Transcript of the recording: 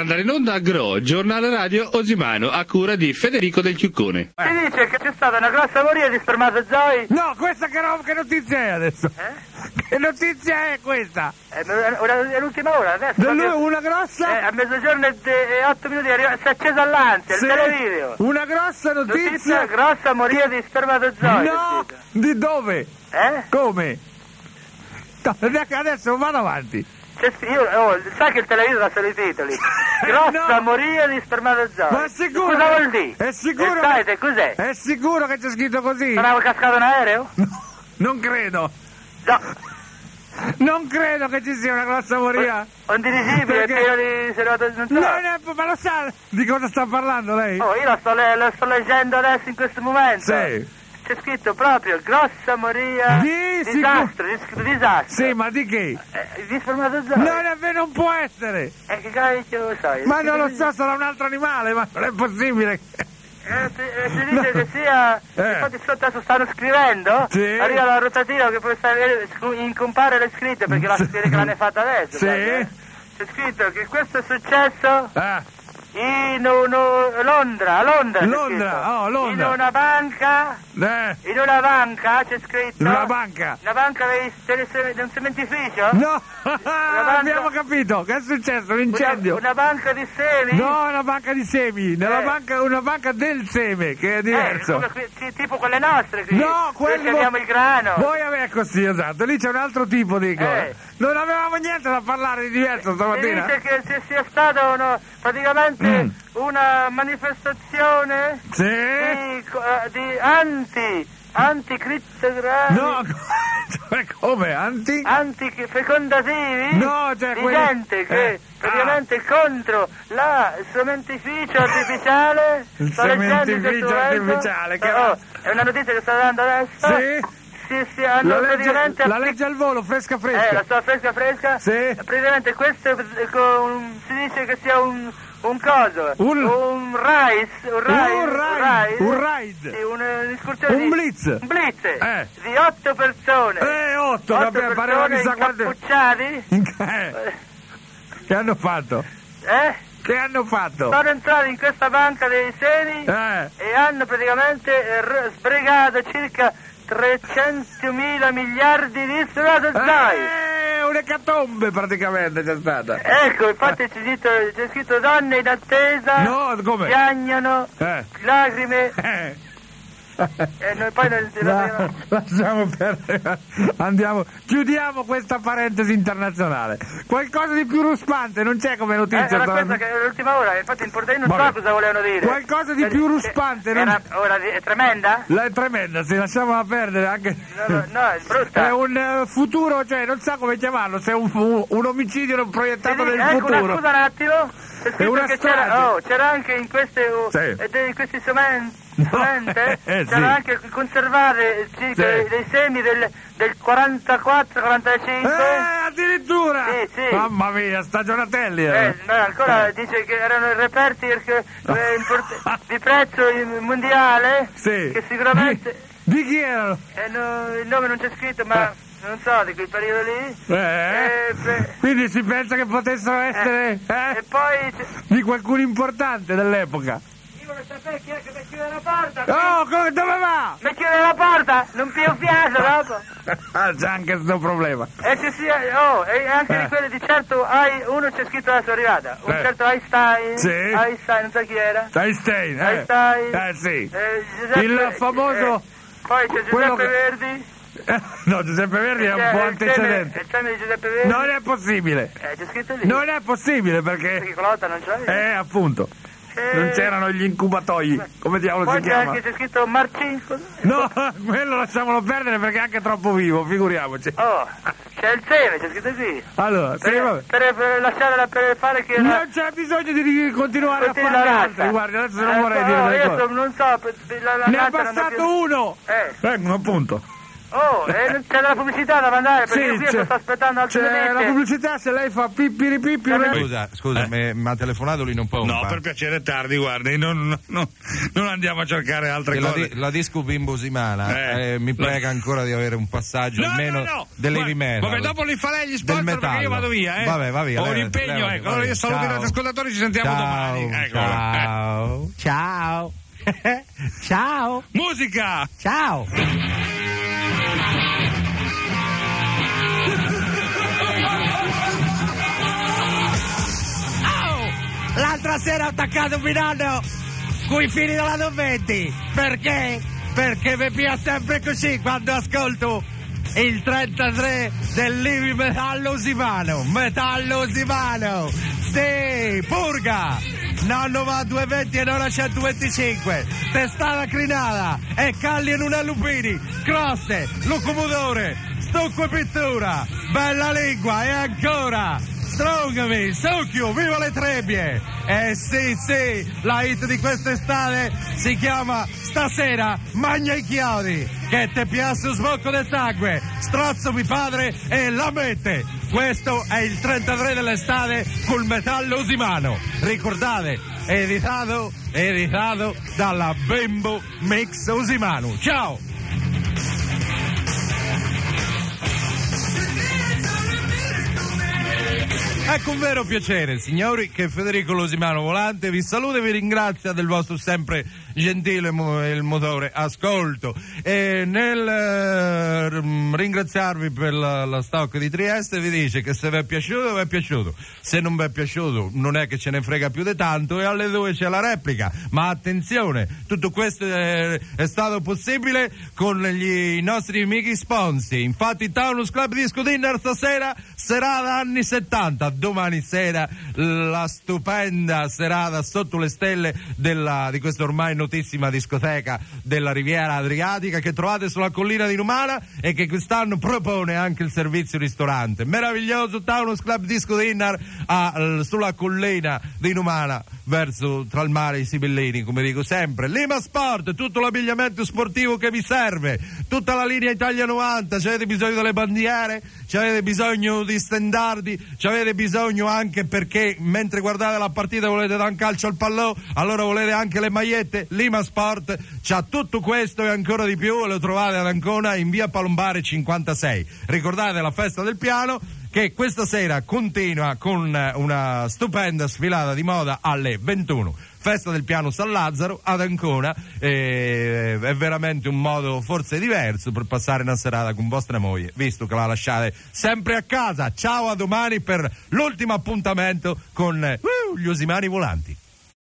andare in onda Gro, giornale radio Osimano, a cura di Federico del Chiuccone. Si dice che c'è stata una grossa moria di spermatozoi. No, questa che notizia è adesso? Che notizia è questa? È l'ultima ora adesso. Una grossa? A mezzogiorno e 8 minuti si è accesa all'ansia, sì, il televideo. Una grossa notizia? Grossa moria di spermatozoi. No, di dove? Come? No, adesso vado avanti. Sai che il televisore ha solo i titoli. Grossa moria di spermatozoi. Ma è sicuro? Cosa vuol dire? È sicuro? Cos'è? È sicuro che c'è scritto così? Sarà cascato un aereo? No, non credo. No. Non credo che ci sia una grossa moria. Un dirigibile pieno di spermatozoi. No, ma lo sa di cosa sta parlando lei? Io lo sto leggendo adesso in questo momento. Sì. C'è scritto proprio grossa moria disastro. Sì, ma di che? Di spermatozoi. Non può essere. Che cavolo lo sai? Ma non lo so, sarà un altro animale, ma non è possibile. Si dice che sia. Infatti adesso stanno scrivendo. Sì. Arriva la rotativa che poi incompare le scritte perché la scrive che l'hanno fatta adesso. Sì. C'è scritto che questo è successo. In Londra. Londra. Londra. In una banca. In una banca c'è scritto. Una banca di un cementificio? No, abbiamo capito. Che è successo? Un incendio. Una banca di semi? No, una banca di semi. Una banca del seme, che è diverso. Tipo quelle nostre qui. No, quello. Abbiamo il grano. Voi ecco, sì, esatto. Lì c'è un altro tipo di cose. Non avevamo niente da parlare di diverso stamattina. Si dice che sia stata praticamente una manifestazione di anticrittografia. No, cioè come? Antifecondativi? No, cioè di gente che praticamente contro il cementificio artificiale. Il cementificio artificiale, che è una notizia che sto dando adesso. Sì. La legge al volo, fresca. La sua fresca. Sì. Praticamente questo si dice che sia un coso. Un raid. Sì, un'escursione. Un blitz. Un blitz. Di 8 persone. 8 persone incappucciati. Che hanno fatto? Che hanno fatto? Sono entrati in questa banca dei semi e hanno praticamente sbregato circa 300.000 miliardi di spermatozoi. Un'ecatombe praticamente c'è stata. Ecco, infatti c'è scritto donne in attesa. No, come? Piagnano, lacrime. Noi poi lasciamo perdere. Chiudiamo questa parentesi internazionale. Qualcosa di più ruspante non c'è come notizia. Era questa che è l'ultima ora, infatti io non so cosa volevano dire. Qualcosa di più ruspante. È tremenda? È tremenda, sì, lasciamola perdere anche. No, è brutta. È un futuro, cioè non so come chiamarlo, se è un omicidio proiettato nel futuro. Scusa un attimo. È una che c'era anche in questi strumenti. C'era anche conservare dei semi del 44-45. Addirittura! Sì. Mamma mia, stagionatelli. Ancora dice che erano i reperti di prezzo mondiale. Sì. Che sicuramente. Di chi erano? Il nome non c'è scritto, ma. Non so, di quel periodo lì. Quindi si pensa che potessero essere e poi di qualcuno importante dell'epoca. Io voglio sapere chi è che mi chiude la porta. Dove va? Mi chiude la porta, non più fiato dopo. C'è anche questo problema. E anche di quelli di certo uno c'è scritto la sua arrivata. Un certo Einstein. Sì. Einstein, non so chi era. Einstein. Sì. Il famoso. Poi c'è Giuseppe Verdi. No, Giuseppe Verdi è un po' antecedente. Il seme di Giuseppe Verdi? Non è possibile. C'è scritto lì. Non è possibile perché Colota non c'è? Appunto. Non c'erano gli incubatoi. Come diavolo si chiama? Poi c'è scritto Marcin. No, quello lasciamolo perdere perché è anche troppo vivo, figuriamoci. C'è il seme, c'è scritto qui. Allora, per lasciarla per fare che. Non c'è bisogno di continuare a fare altri. Guardi, adesso non vorrei dire delle cose. Io non so. Ne ha passato uno. Appunto. Oh, c'è della pubblicità da mandare, perché io sto aspettando altri la pubblicità, se lei fa pippiripipi... Scusa, mi ha telefonato lì, non può. No, per piacere, è tardi, guardi, non andiamo a cercare altre cose. La disco Bimbo Simana mi prega ancora di avere un passaggio almeno dell'heavy metal. Vabbè, dopo li fa lei gli sponsor perché io vado via, Vabbè, va via. Ho un impegno, ecco. Allora io saluto i nostri ascoltatori, ci sentiamo domani. Ecco. Ciao. Ciao. Musica. Ciao. L'altra sera ho attaccato Milano coi fili della 920. Perché? Perché mi piace sempre così quando ascolto il 33 dell'heavy metallo Simano. Metallo Simano. Sì, purga. Nonno va a 220 e non a 125. Testata crinata e calli in una lupini. Croste, locomotore, stucco e pittura. Bella lingua e ancora. Strongami, succhio, viva le trebbie! Sì, la hit di quest'estate si chiama Stasera Magna i chiodi, che te piace un sbocco del sangue, strozzo mi padre e la mette! Questo è il 33 dell'estate col metallo Simano. Ricordate, editato dalla Bimbo Mix Usimano. Ciao! È con vero piacere, signori, che Federico Losimano Volante vi saluta e vi ringrazia del vostro sempre gentile il motore ascolto. E nel ringraziarvi per la stock di Trieste vi dice che se vi è piaciuto, se non vi è piaciuto non è che ce ne frega più di tanto, e alle 2 c'è la replica. Ma attenzione, tutto questo è stato possibile con i nostri amici sponsor. Infatti Taunus Club Disco Dinner stasera, serata anni 70, domani sera la stupenda serata sotto le stelle di questa ormai notissima discoteca della Riviera Adriatica che trovate sulla collina di Numana e che quest'anno propone anche il servizio ristorante. Meraviglioso Taunus Club Disco Dinner sulla collina di Numana verso tra il mare e i Sibillini, come dico sempre. Lima Sport, tutto l'abbigliamento sportivo che vi serve, tutta la linea Italia 90. Ci avete bisogno delle bandiere, ci avete bisogno di stendardi, ci avete bisogno anche perché mentre guardate la partita volete dare un calcio al pallone, allora volete anche le magliette. Lima Sport c'ha tutto questo e ancora di più, lo trovate ad Ancona in via Palombare 56. Ricordate la festa del piano che questa sera continua con una stupenda sfilata di moda alle 21. Festa del piano San Lazzaro ad Ancona, è veramente un modo forse diverso per passare una serata con vostra moglie, visto che la lasciate sempre a casa. Ciao, a domani per l'ultimo appuntamento con gli Osimani Volanti.